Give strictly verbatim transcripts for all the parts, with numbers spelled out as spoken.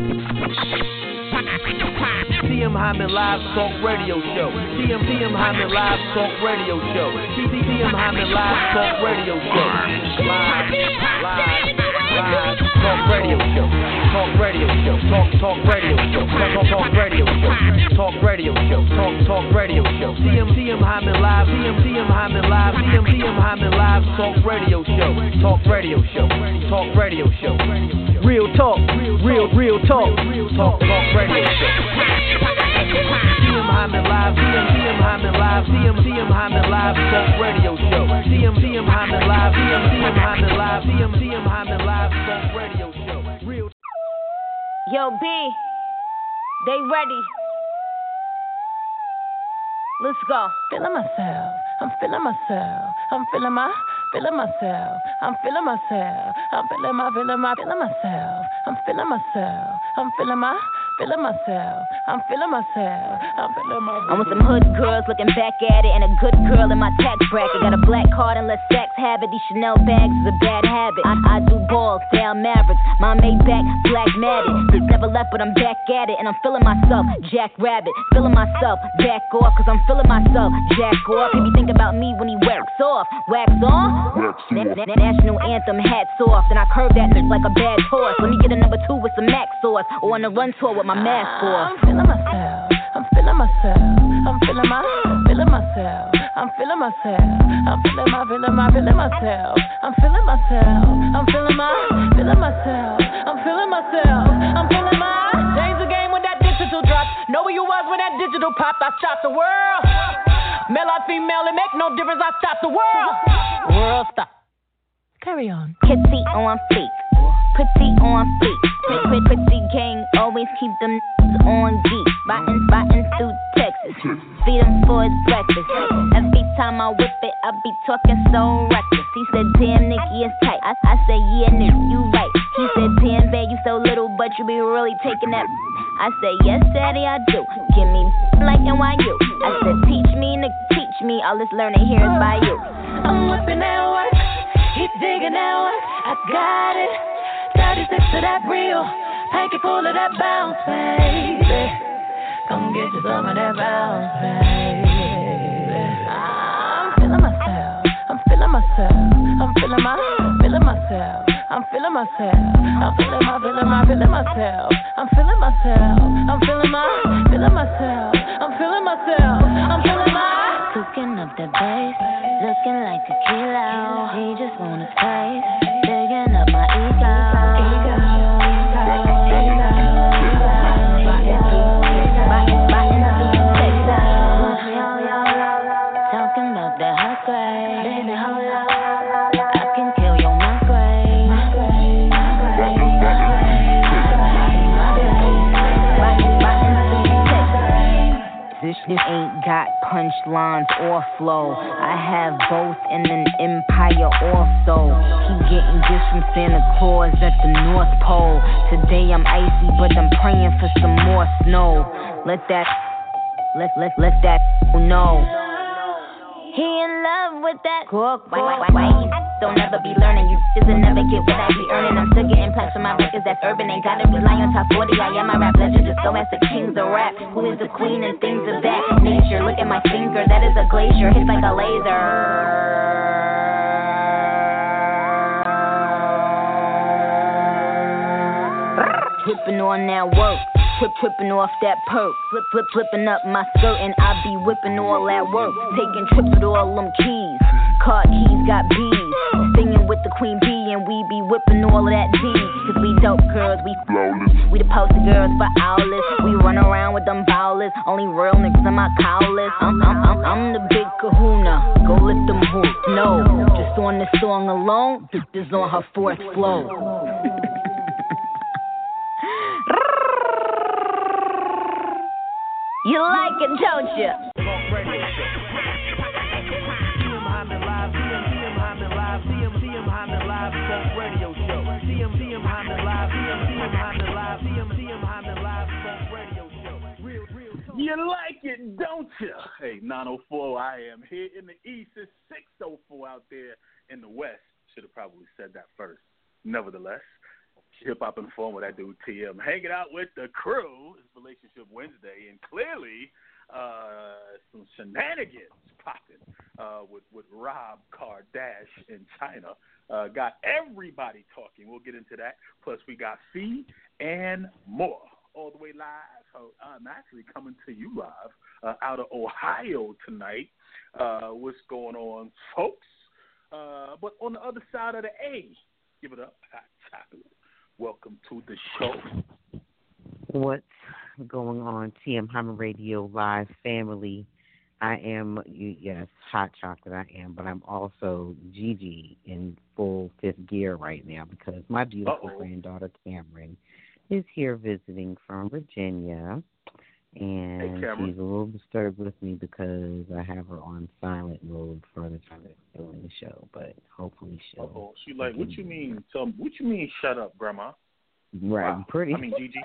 T M Hyman Live Talk Radio Show. T M T M Hyman Live Talk Radio Show. T M Hyman Live Talk Radio Show. Live, live, live Talk Radio Show. Talk Radio Show. Talk Talk Radio Show. Talk Talk Talk Radio Show. Talk Radio Show. Talk Talk Radio Show. T M T M Hyman Live. T M T M Hyman Live. T M T M Hyman Live Talk Radio Show. Talk Radio Show. Talk Radio Show. Real talk. Real real talk. Talk Talk Radio Show. T M Hyman Live, T M T M Hyman Live, T M T M Hyman Live Talk Radio Show. T M T M Hyman Live, T M T M Hyman Live, T M T M Hyman Live Talk Radio Show. Real. Yo, B, they ready. Let's go. Feeling myself, I'm feeling myself, I'm feeling my, feeling myself, I'm feeling myself, I'm feeling my, feeling my, feeling myself, I'm feeling myself, I'm feeling my. Feeling myself, I'm feeling myself, I'm feeling myself. I'm with some hood girls looking back at it, and a good girl in my tax bracket. Got a black card and let sex have it. These Chanel bags is a bad habit. I, I do balls, down Mavericks. My Maybach, black matted. This never left, but I'm back at it, and I'm feeling myself, Jack Rabbit. Feeling myself, back off, cause I'm feeling myself, Jack off. He be thinking about me when he wax off. Wax on? Wax on. Na- na- national anthem, hats off. Then I curve that like a bad horse. Let me get a number two with some Mac sauce, or on a run tour with my mask off. I'm feeling myself, I'm feeling myself, I'm feeling my, feeling myself, I'm feeling myself, I'm feeling my, feeling my, feeling myself, I'm feeling myself, I'm feeling my, feeling myself, I'm feeling myself, I'm feeling my. Change the game when that digital drops. Know where you was when that digital popped. I shot the world. Male or female, it make no difference. I shot the world. World stop. Carry on. Kitsy on feet, pretty on feet. Pretty, pretty gang, always keep them on geek. Biting, biting through Texas. Feed him for his breakfast. Every time I whip it, I be talking so reckless. He said, damn, Nicky, it's tight. I, I said, yeah, Nick, you right. He said, damn, babe, you so little, but you be really taking that. I said, yes, daddy, I do. Give me like N Y U. I said, teach me, Nick, teach me. All this learning here is by you. I'm whipping that work. Keep digging that work. I got it. thirty-six to that real. Hanky full of that bounce, baby. Come get you some of that bounce, baby. I'm feeling myself. I'm feeling myself. I'm feeling my, feeling myself. I'm feeling myself. I'm feeling my, feeling my, feeling myself. I'm feeling myself. I'm feeling my, feeling myself. I'm feeling myself. I'm feeling my. Cooking up the bass, looking like a kilo. He just want a taste, digging up my ego. Ego, ego, ego, talking about the hot grade, baby, hold up. I can kill your migraine. This shit ain't got punchlines or flow. I have both in an empire also. Keep getting gifts from Santa Claus at the North Pole. Today I'm icy, but I'm praying for some more snow. Let that, let, let, let that know. He in love with that cook. Why, why, why, why you don't ever be learning? You just never get what I be earning. I'm still getting plaques for my records that's urban. Ain't gotta rely on top forty. I am my rap legend. Just go ask the kings of rap. Who is the queen and things of that nature? Look at my finger. That is a glacier. Hits like a laser. Whipping on that work. Whip, whipping off that perk, flip, flip, flipping up my skirt, and I be whipping all that work. Taking trips with all them keys, car keys got bees. Singing with the queen bee, and we be whipping all of that D. Cause we dope girls, we flawless. We the poster girls for owlets. We run around with them bowlers. Only real niggas in my cowlers. I'm, I'm, I'm, I'm the big kahuna. Go lift them hoops. No, just on this song alone, this is on her fourth flow. You like it, don't you? T M Hyman Live, T M T M Hyman Live, T M T M Hyman Live Talk Radio Show. T M T M Hyman Live, T M T M Hyman Live, T M T M Hyman Live Talk Radio Show. Real, real talk. You like it, don't you? Hey, nine oh four, I am here in the East. It's six oh four out there in the West. Should have probably said that first. Nevertheless, Hip Hop Informer, that dude T M, hanging out with the crew. It's Relationship Wednesday, and clearly uh, some shenanigans popping uh, with, with Rob Kardash in China. Uh, got everybody talking. We'll get into that. Plus, we got Fee and more. All the way live. So I'm actually coming to you live uh, out of Ohio tonight. Uh, what's going on, folks? Uh, but on the other side of the A, give it up, Hot Chocolate. Welcome to the show. What's going on, T M Hyman Radio Live family? I am, yes, Hot Chocolate I am, but I'm also Gigi in full fifth gear right now because my beautiful Uh-oh. granddaughter Cameron is here visiting from Virginia, and hey, she's a little disturbed with me because I have her on silent mode for the time that we're doing the show, but hopefully she'll... Uh-oh. She like, what you mean, tell, what you mean shut up, Grandma? Right, wow. pretty... I mean, Gigi.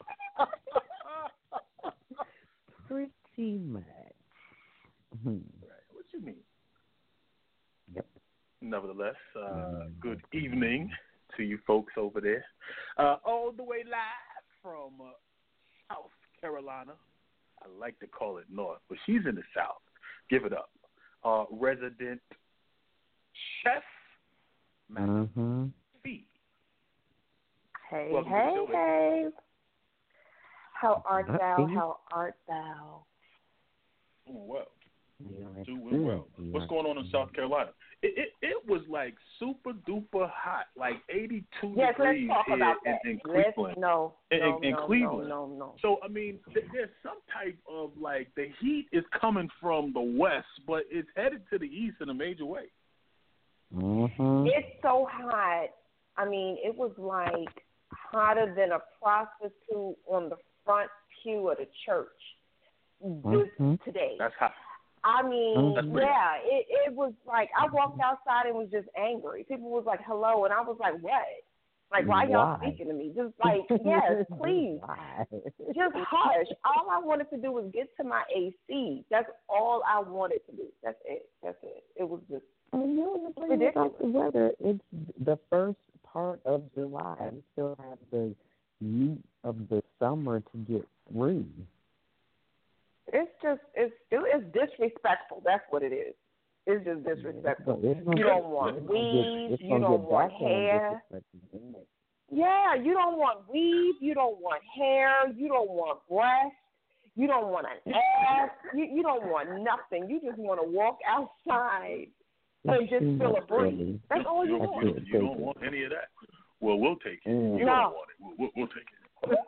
pretty much. Right, what you mean? Yep. Nevertheless, uh, mm-hmm. good evening to you folks over there. Uh, all the way live from uh, South Carolina. I like to call it North, but she's in the South. Give it up. Uh, resident chef, mm-hmm. Fee. Hey, Welcome hey, hey. How art Not thou? Fee. How art thou? Doing well. Yeah, Doing well. yeah. What's going on in South Carolina? It, it it was like super duper hot, like eighty-two yes, degrees let's talk here about in, that. in Let's, Cleveland. no, in, no, in no, Cleveland. no, no, no. So I mean, th- there's some type of like the heat is coming from the west, but it's headed to the east in a major way. Mm-hmm. It's so hot. I mean, it was like hotter than a prostitute on the front pew of the church this, mm-hmm. today. That's hot. I mean, That's yeah, it, it was like I walked outside and was just angry. People was like, hello, and I was like, what? Like, why y'all Why? speaking to me? Just like, yes, please. Why? Just hush. All I wanted to do was get to my A C. That's all I wanted to do. That's it. That's it. It was just I mean, you know, ridiculous. About the weather, it's the first part of July. We still have the heat of the summer to get through. It's just, it's it's disrespectful. That's what it is. It's just disrespectful. It's you don't want weave. You don't want hair. Yeah, you don't want weave. You don't want hair. You don't want breasts. You don't want an ass. You, you don't want nothing. You just want to walk outside and just feel a breeze. That's all you want. You, you don't want any of that. Well, we'll take it. You no. don't want it. We'll, we'll take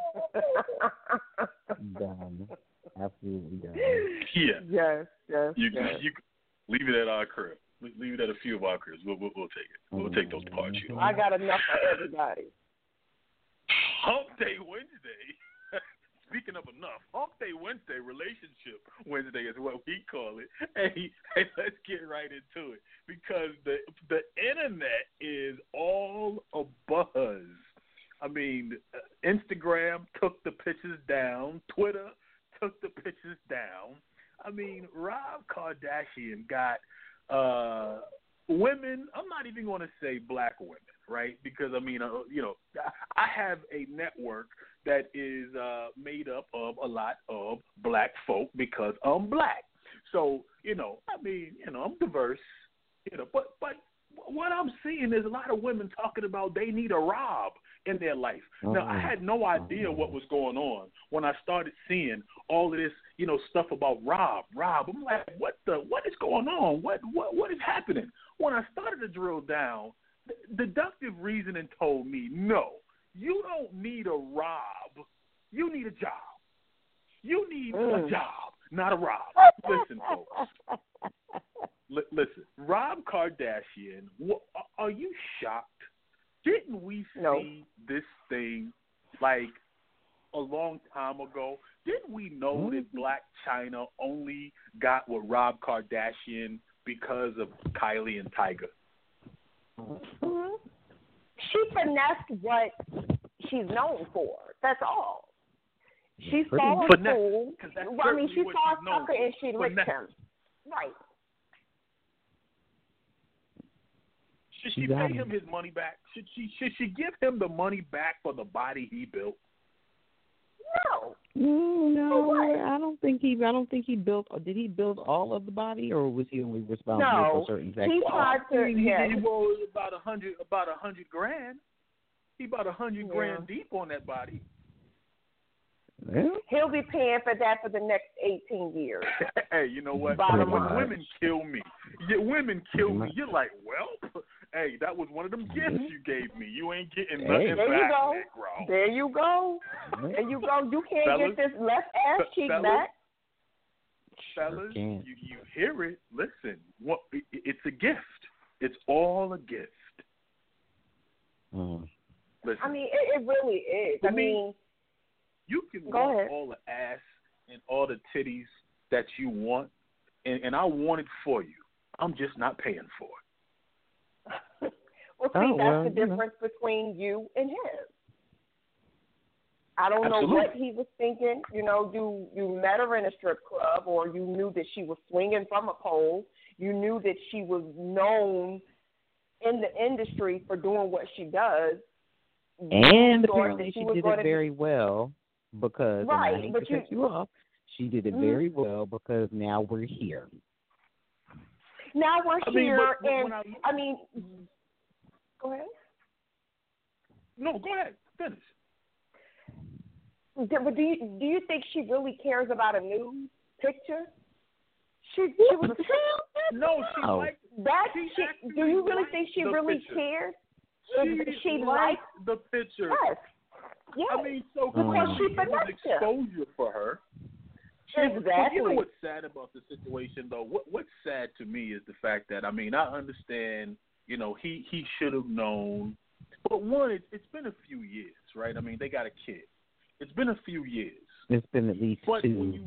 it. Done. Absolutely done. Yeah. Yes, yes, you, yes. You, leave it at our crib. Leave it at a few of our cribs. We'll, we'll, we'll take it. We'll take those parts. You know. I got enough for everybody. Hump Day Wednesday. Speaking of enough, Hump Day Wednesday, Relationship Wednesday is what we call it. Hey, hey, let's get right into it because the the internet is all a buzz. I mean, Instagram took the pictures down. Twitter took the pictures down. I mean, Rob Kardashian got uh, women. I'm not even going to say black women, right? Because I mean, uh, you know, I have a network that is uh, made up of a lot of black folk because I'm black. So, you know, I mean, you know, I'm diverse, you know, but but what I'm seeing is a lot of women talking about they need a Rob in their life. Mm-hmm. Now, I had no idea what was going on when I started seeing all of this, you know, stuff about Rob. Rob, I'm like, what the, what is going on? What, what, what is happening? When I started to drill down, deductive reasoning told me, no, you don't need a Rob. You need a job. You need mm. a job, not a Rob. Listen, folks. L- listen, Rob Kardashian, wh- are you shocked? Didn't we see no. this thing like a long time ago? Didn't we know mm-hmm. that Black China only got with Rob Kardashian because of Kylie and Tyga? Mm-hmm. She finessed what she's known for. That's all. She saw a fool. I mean, she saw a sucker and she licked him. Right. Should she pay him his money back? Should she should she give him the money back for the body he built? No. Mm, no, I don't think he. I don't think he built. Did he build all of the body, or was he only responsible no, for certain things? No, he tried to. He, yeah. he was about a hundred, about a hundred grand. He about a hundred yeah. grand deep on that body. Yeah. He'll be paying for that for the next eighteen years. Hey, you know what? Bottom when line. women kill me, yeah, women kill me. You're like, well, hey, that was one of them gifts you gave me. You ain't getting nothing Hey. There back, you go. Negro. There you go. There you go. You can't Fellas, get this left ass cheek fellas, back. Fellas, Sure you, you hear it. Listen, what, it, it's a gift. It's all a gift. Mm. Listen, I mean, it, it really is. For I me, mean, you can go want ahead. all the ass and all the titties that you want, and, and I want it for you. I'm just not paying for it. well, see, Oh, that's well, the you know. difference between you and him. I don't Absolutely. know what he was thinking. You know, you you met her in a strip club, or you knew that she was swinging from a pole. You knew that she was known in the industry for doing what she does. And You thought apparently that she, was did going it to very well because, Right, and I hate but to you- cut you off, she did it Mhm. very well because now we're here. Now we're I mean, here, but- but and when I- I mean, go ahead. No, go ahead. Finish. Do, but do you do you think she really cares about a nude picture? She she was No, she Oh. liked that. She She, actually do you really liked think she the really picture. cared? She, If she liked liked the picture. yes, yes. I mean, so Because clearly she it was finessed him. exposure for her. And- But you Exactly. know what's sad about the situation, though? What What's sad to me is the fact that, I mean, I understand, you know, he, he should have known. But one, it, it's been a few years, right? I mean, they got a kid. It's been a few years. It's been at least But two. when you,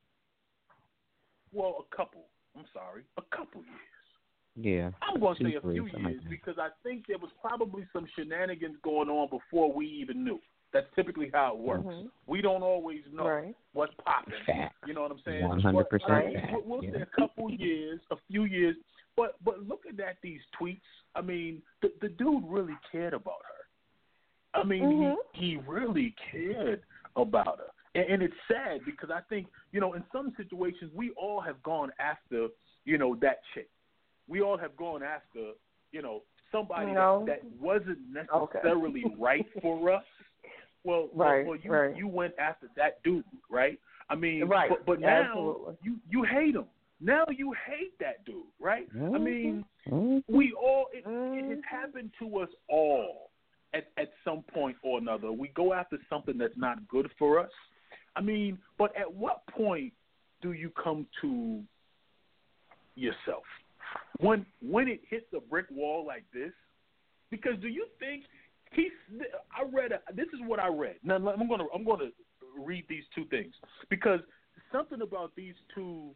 well, a couple. I'm sorry, a couple years. Yeah. I'm going to Two, say a three, few something years like that. because I think there was probably some shenanigans going on before we even knew. That's typically how it works. Mhm. We don't always know Right. what's popping. Fact. You know what I'm saying? one hundred percent But, I mean, fact. We'll, we'll yeah. say a couple years, a few years. But but looking at these tweets, I mean, the, the dude really cared about her. I mean, Mhm. he, he really cared about her. And, and it's sad because I think, you know, in some situations, we all have gone after, you know, that chick. We all have gone after, you know, somebody No. that, that wasn't necessarily right for us. Well, Right, well, well you, right. you went after that dude, right? I mean, Right, but, but now absolutely. you, you hate him. Now you hate that dude, right? I mean, Mhm. we all, it, it Mhm. has happened to us all at, at some point or another. We go after something that's not good for us. I mean, but at what point do you come to yourself? When when it hits a brick wall like this? Because do you think he's? I read. A, this is what I read. Now I'm gonna I'm gonna read these two things because something about these two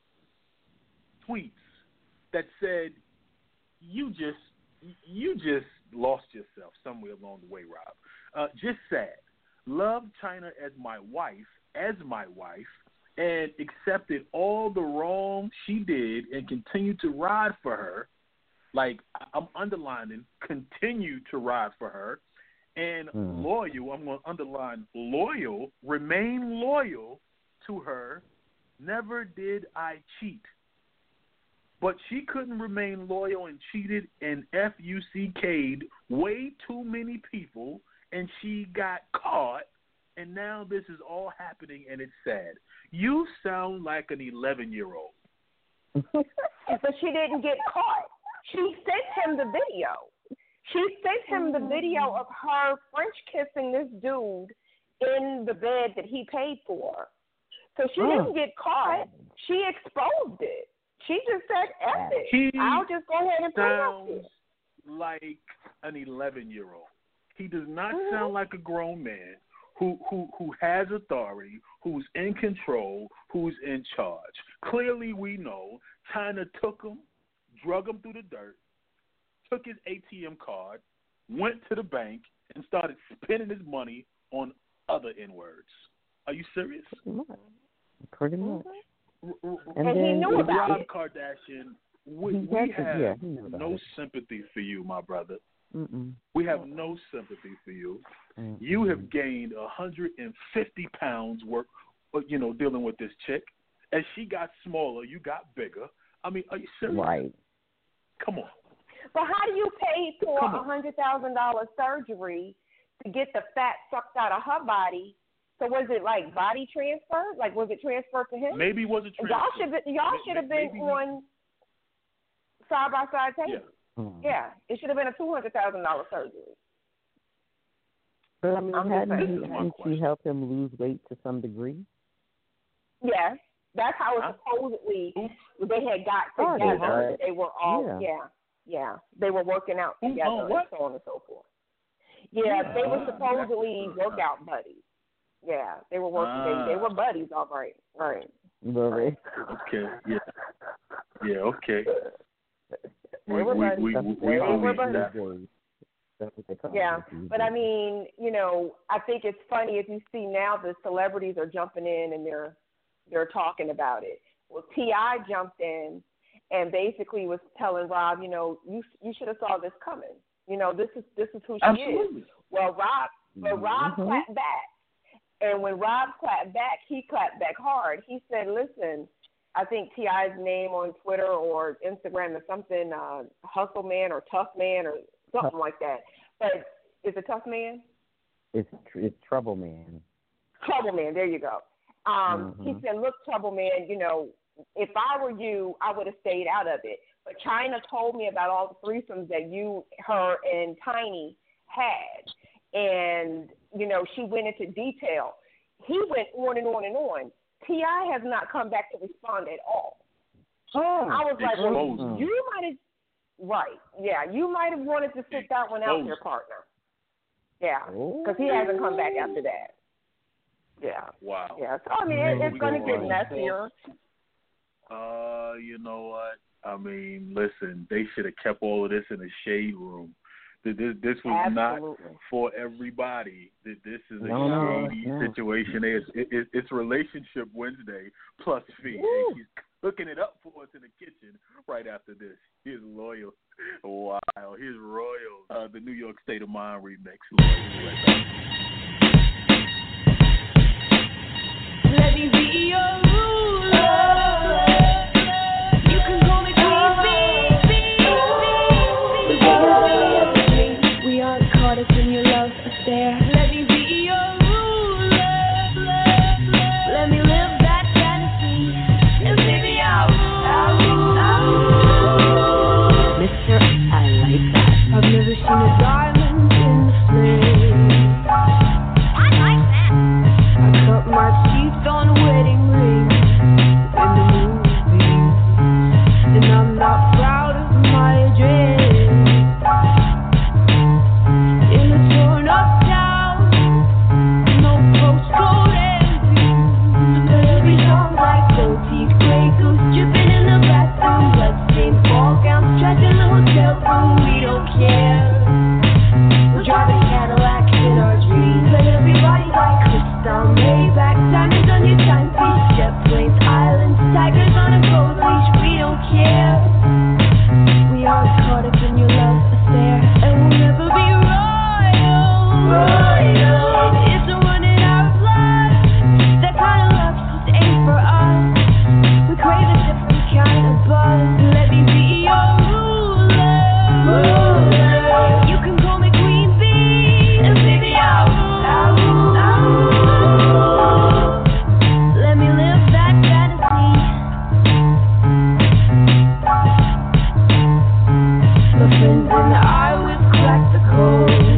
tweets that said you just you just lost yourself somewhere along the way, Rob. Uh, just sad. Love China as my wife, as my wife, and accepted all the wrong she did and continued to ride for her. Like, I'm underlining, continue to ride for her. And Hmm. loyal, I'm going to underline loyal, remain loyal to her. Never did I cheat. But she couldn't remain loyal and cheated and F U C K'd way too many people, and she got caught, and now this is all happening, and it's sad. You sound like an eleven-year-old. But she didn't get caught. She sent him the video. She sent him the video of her French kissing this dude in the bed that he paid for. So she Oh. didn't get caught. She exposed it. She just said, F it. He I'll just go ahead and put it up sounds here. like an eleven-year-old. He does not Mhm. sound like a grown man who, who, who has authority, who's in control, who's in charge. Clearly we know China took him, drug him through the dirt, took his A T M card, went to the bank, and started spending his money on other N-words. Are you serious? Pretty much. Pretty much. Mhm. R- r- And he knew Rob about it. Kardashian, we, we have yeah, no it. sympathy for you, my brother. Mm-mm. We have no sympathy for you. Mm-mm. You have gained one hundred fifty pounds worth, you know, dealing with this chick. As she got smaller, you got bigger. I mean, are you serious? Right. Come on. But how do you pay for a one hundred thousand dollars surgery to get the fat sucked out of her body? So was it like body transfer? Like was it transferred to him? Maybe it was a transfer. Y'all should y'all should have been on side by side tape. Yeah. Hmm. Yeah, it should have been a two hundred thousand dollar surgery. But I mean, I'm hadn't he, hadn't she helped him lose weight to some degree? Yes, that's how it huh? supposedly they had got together. Oh, they were all yeah. yeah, yeah, they were working out together oh, and so on and so forth. Yeah, yeah. They were supposedly workout buddies. Yeah, they were working. Uh, they, they were buddies, all right, right. Right. Okay. Yeah. Yeah. Okay. They were buddies. We, we, we, we, they were buddies. Yeah, but I mean, you know, I think it's funny if you see now the celebrities are jumping in and they're they're talking about it. Well, T I jumped in and basically was telling Rob, you know, you you should have saw this coming. You know, this is this is who she Absolutely. is. Well, Rob, but Rob mm-hmm. clapped back. And when Rob clapped back, he clapped back hard. He said, listen, I think T I's name on Twitter or Instagram is something, uh, Hustle Man or Tough Man or something like that. But is it Tough Man? It's it's Trouble Man. Trouble Man, there you go. Um, mm-hmm. He said, look, Trouble Man, you know, if I were you, I would have stayed out of it. But China told me about all the threesomes that you, her, and Tiny had. And, you know, she went into detail. He went on and on and on. T I has not come back to respond at all. Oh, I was like, well, oh. you might have, right, yeah, you might have wanted to sit that one out, oh. your partner. Yeah, because he hasn't come back after that. Yeah. Wow. Yeah, so, I mean, it, it's going to get messier. Uh, you know what? I mean, listen, they should have kept all of this in the shade room. This, this was Absolutely. not for everybody. This is a no, shady no. situation. It's, it, it's Relationship Wednesday plus fee. And he's cooking it up for us in the kitchen right after this. Here's Loyal. Wow. Here's Royal. Uh, the New York State of Mind remix. Let me be your ruler. You can call me We are caught up in your love affair. Let me be your ruler. Let me live that fantasy. And baby, I'll rule. Mister, I like that. I've never seen a diamond in the flame. I like that. I cut my teeth on wedding rings in the movies, and I'm not proud of my address. In the torn up town, no postcode envy. The baby sounds like gold teeth, gray goose dripping in the bathroom, bloodstained ball gowns trapped in the hotel room. We don't care. We're driving Cadillacs in our dreams, but everybody like crystal Maybach, diamonds on your timepiece, jet planes, islands, tigers on a gold leash. We don't care. We are caught up in your love affair, and we'll never be royal. Royal. It's a run in our blood. That kind of love just ain't for us. We crave a different kind of buzz. Let me be your ruler. Ruler. You can call me Queen Bee, and baby I'll rule. I'll rule. Let me live that fantasy. My friends and I would crack the code.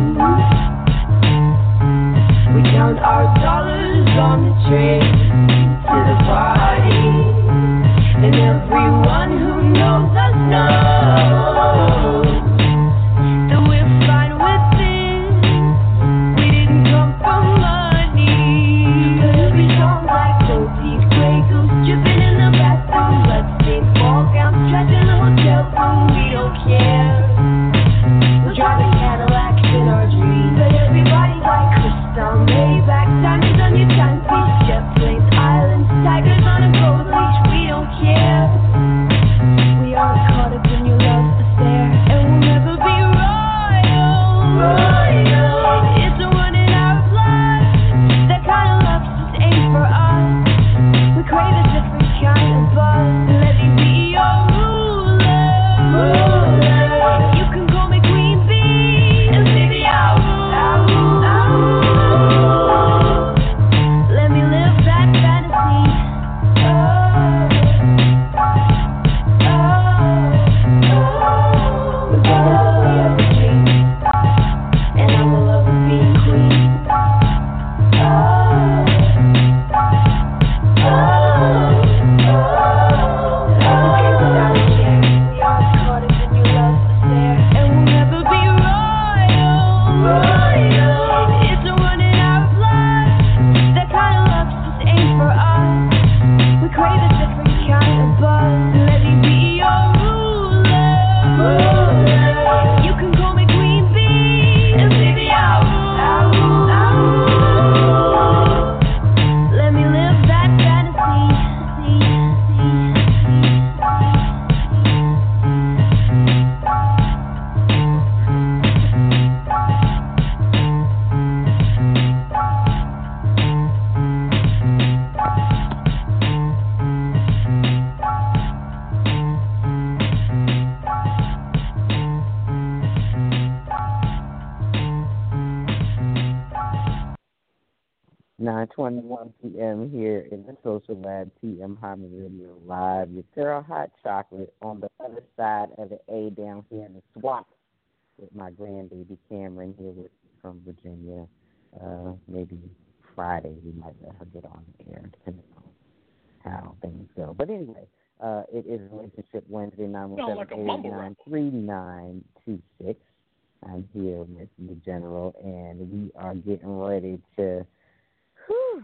We count our dollars on the train to the party, and everyone who knows us knows that we're fine with this. We didn't come for money. But every song like gold teeth, gray goose dripping in the bathroom, bloodstained ball gowns trapped in the hotel room. We don't care. We're driving Cadillacs in our dreams, but everybody like crystal Maybach, diamonds on your timepiece, jet planes, islands, tigers on a gold leash. We don't care. We are nine twenty-one p.m. here in the Social Lab, T M Hyman Radio Live. Your girl, Hot Chocolate, on the other side of the A down here in the swamp with my grandbaby Cameron here with from Virginia. Uh, maybe Friday we might let her get on the air, depending on how things go. But anyway, uh, it is Relationship Wednesday, nine one seven, eight eight nine, three nine two six. I'm here with the General, and we are getting ready to whew,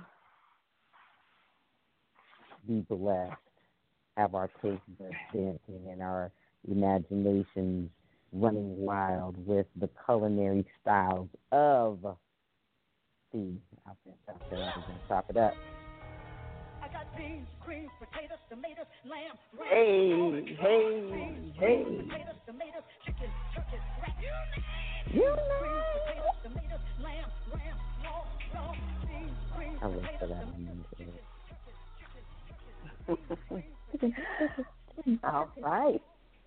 be blessed, have our taste buds dancing and our imaginations running wild with the culinary styles of the I'll stop there, I'm going to chop it up. I got beans, greens, potatoes, tomatoes, lamb, Hey, hey, hey. potatoes, tomatoes, chicken, turkey, rat. You know. Potatoes, tomatoes, lamb, ram, raw, raw, beans, greens, I look for that one. All right.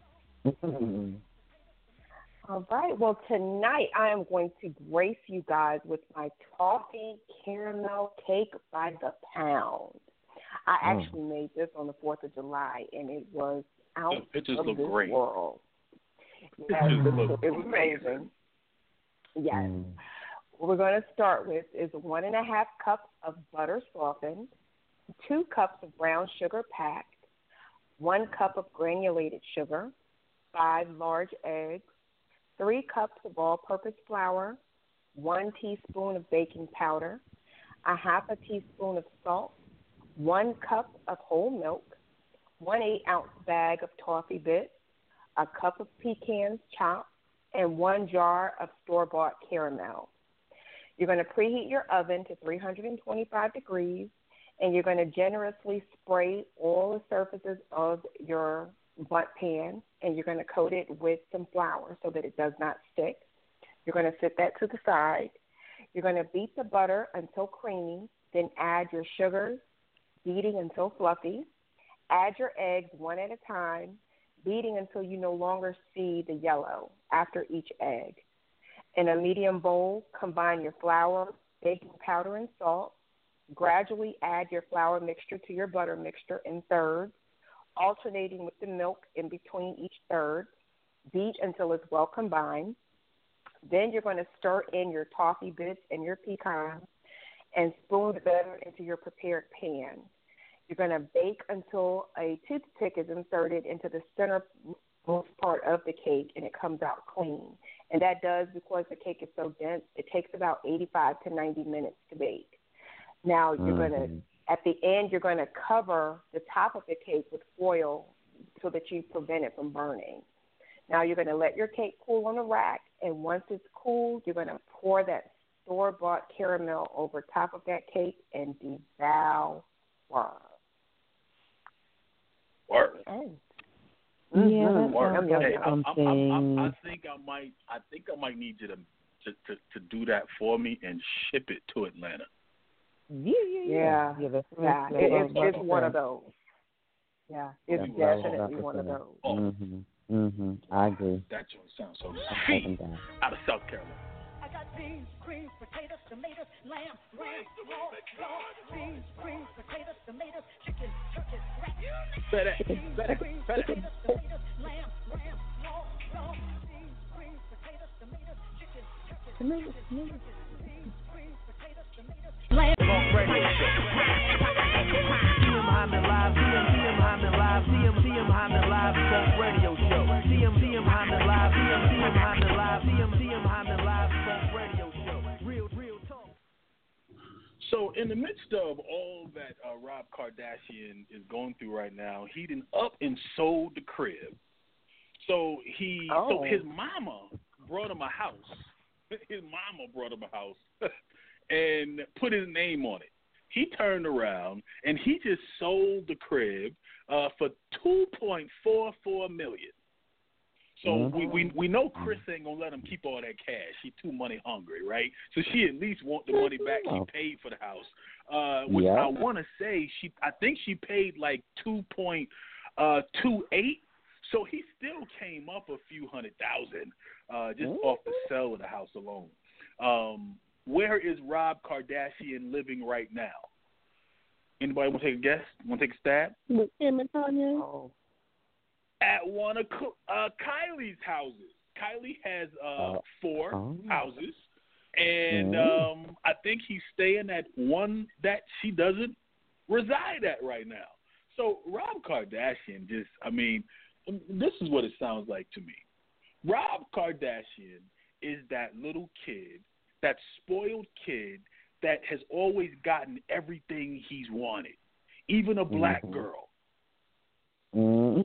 All right. Well, tonight I am going to grace you guys with my toffee caramel cake by the pound. I actually made this on the fourth of July, and it was out The pictures of look this great. world. Yes, Pictures it, look it was amazing. Yes. Mm. What we're going to start with is one and a half cups of butter softened, two cups of brown sugar packed, one cup of granulated sugar, five large eggs, three cups of all-purpose flour, one teaspoon of baking powder, a half a teaspoon of salt, one cup of whole milk, one eight-ounce bag of toffee bits, a cup of pecans chopped, and one jar of store-bought caramel. You're going to preheat your oven to three hundred twenty-five degrees, and you're going to generously spray all the surfaces of your butt pan, and you're going to coat it with some flour so that it does not stick. You're going to set that to the side. You're going to beat the butter until creamy, then add your sugars, beating until fluffy. Add your eggs one at a time, beating until you no longer see the yellow after each egg. In a medium bowl, combine your flour, baking powder, and salt. Gradually add your flour mixture to your butter mixture in thirds, alternating with the milk in between each third. Beat until it's well combined. Then you're going to stir in your toffee bits and your pecans and spoon the batter into your prepared pan. You're going to bake until a toothpick is inserted into the centermost part of the cake and it comes out clean. And that does, because the cake is so dense, it takes about eighty-five to ninety minutes to bake. Now you're mm-hmm. going to, at the end, you're going to cover the top of the cake with foil so that you prevent it from burning. Now you're going to let your cake cool on a rack, and once it's cooled, you're going to pour that store-bought caramel over top of that cake and devour. Work. Mm-hmm. Yeah, that Work. sounds Hey, like I'm, something. I'm, I'm, I think I might. I think I might need you to to, to, to do that for me and ship it to Atlanta. Yeah, yeah, yeah. Yeah, yeah, that's, yeah. that's It, what it's it's one of those. Yeah, it's that's definitely one of those. Oh. Mm-hmm. Mm-hmm. I agree. That joint sounds so Sweet. good. Out of South Carolina. I got beans, greens, potatoes, tomatoes, lamb, ram, raw, raw, beans, greens, potatoes, tomatoes, chicken, turkey, rat. Say that. Beans, Say that. greens, Say that. potatoes, tomatoes, lamb, ram, raw, raw, beans, greens, potatoes, tomatoes, chicken, turkey, Tomatoes, tomatoes. beans, greens, potatoes, tomatoes, lamb. Talk Radio Show. T M Hyman Live, T M T M Hyman Live, T M T M Hyman Live Talk Radio Show. T M T M Hyman Live, T M T M Hyman Live, T M T M Hyman Live Talk Radio Show. Real, real talk. So in the midst of all that uh, Rob Kardashian is going through right now, he done up and sold the crib. So he, Oh. so his mama brought him a house. His mama brought him a house and put his name on it. He turned around and he just sold the crib uh, for two point four four million. So Mm-hmm. we, we we know Chris ain't gonna let him keep all that cash. She too money hungry, right? So she at least want the money back she paid for the house. Uh, which Yeah. I want to say she I think she paid like two point uh, two eight. So he still came up a few hundred thousand uh, just Mm-hmm. off the sale of the house alone. Um, where is Rob Kardashian living right now? Anybody want to take a guess? Want to take a stab? With Kim and Tanya? Oh. At one of uh, Kylie's houses. Kylie has uh, four oh. houses, and mm. um, I think he's staying at one that she doesn't reside at right now. So Rob Kardashian just, I mean, this is what it sounds like to me. Rob Kardashian is that little kid, that spoiled kid that has always gotten everything he's wanted, even a black mm-hmm. girl. Mm.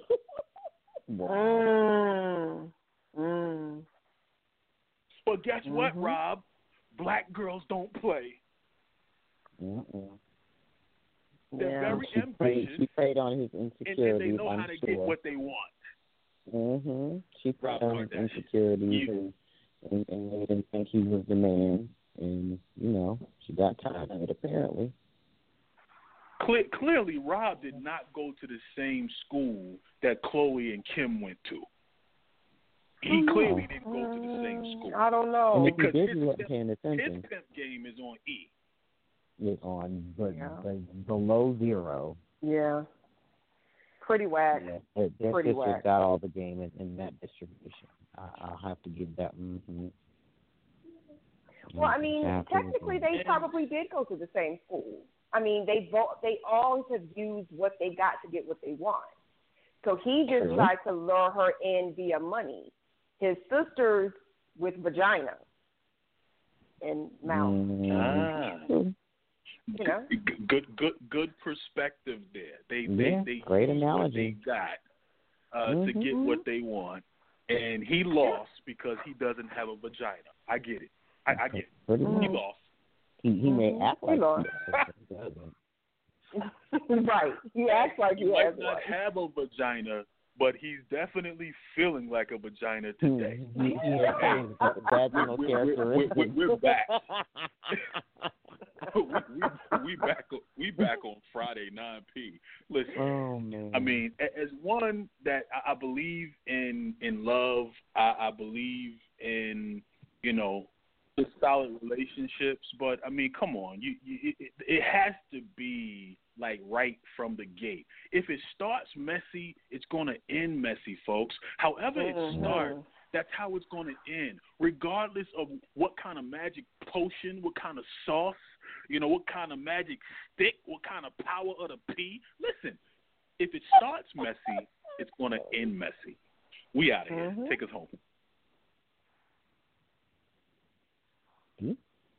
wow. mm. Mm. But guess mm-hmm. what, Rob? Black girls don't play. Mm-mm. They're yeah. very she ambitious. Preyed, she preyed on his and, insecurities, and they know I'm how to sure. get what they want. Mm-hmm. She preyed on his Kardashian. insecurities You. and, and, and made him think he was the man. And, you know, she got tired of it, apparently. Cle- clearly, Rob did not go to the same school that Khloe and Kim went to. He Oh. clearly didn't go to the same school. I don't know. And if Because he did, his, he wasn't paying his attention. pimp game is on E. It's on but, Yeah. but below zero. Yeah. Pretty whack. Yeah, their, their Pretty sisters whack. got all the game in, in that distribution. I, I'll have to give that. Mm-hmm. Well, I mean, Absolutely. technically, they probably did go to the same school. I mean, they both, they always have used what they got to get what they want. So he just True. tried to lure her in via money. His sisters with vagina and mouth. Mm-hmm. Ah. You know? Good, good, good, good perspective there. They, Yeah, they, they great used what analogy. they got uh, mm-hmm. to get what they want, and he lost because he doesn't have a vagina. I get it. I, I get it. Pretty He much. lost. He, he may act He like lost. he doesn't. Right. He acts like He he has might not one. have a vagina, but he's definitely feeling like a vagina today. He, he has vaginal We're- we're- characteristics. we're- we're back. we, we, we back. We back on Friday nine p. Listen, oh man. I mean, a- as one that I, I believe in in love, I, I believe in you know solid relationships. But I mean, come on, you, you it, it has to be like right from the gate. If it starts messy, it's going to end messy, folks. However it Mm-hmm. starts, that's how it's going to end, regardless of what kind of magic potion, what kind of sauce, you know, what kind of magic stick, what kind of power of the P. Listen, if it starts messy, it's going to end messy. We out of here. Mm-hmm. Take us home. Hmm?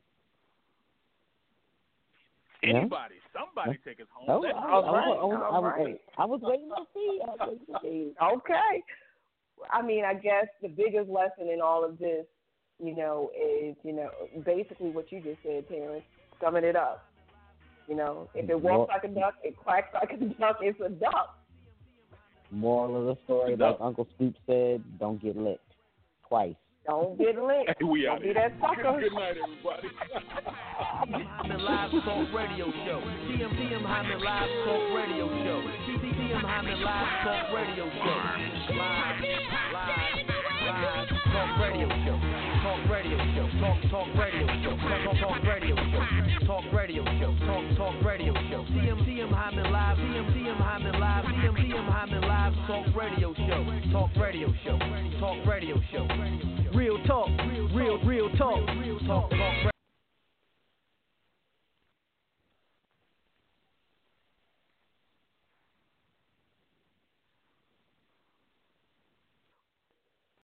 Anybody, somebody take us home. Oh, Let's I, go. I, was, All right, I, was, I, all was, right. I was waiting to see. I was waiting to see. Okay. I mean, I guess the biggest lesson in all of this, you know, is, you know, basically what you just said, Terrence, summing it up. You know, if it walks like a duck, it quacks like a duck, it's a duck. Moral of the story, No. like Uncle Scoop said, don't get licked twice. Don't get licked. Hey, we Don't out be here. that sucker. Good night, everybody. Hyman Live Talk Radio Show. T M T M Hyman Live Talk Radio Show. T T T M Hyman Live Talk Radio Show. Live, live, live Talk Radio Show. Talk Radio Show. Talk Talk Radio Show. Talk Talk Talk Radio Show. Talk Radio Show. Talk Talk Radio Show. T M T M Hyman Live. T M T M Hyman Live. T M T M Hyman Live Talk Radio Show. Talk Radio Show. Talk Radio Show. Real talk. Real real talk. Talk talk.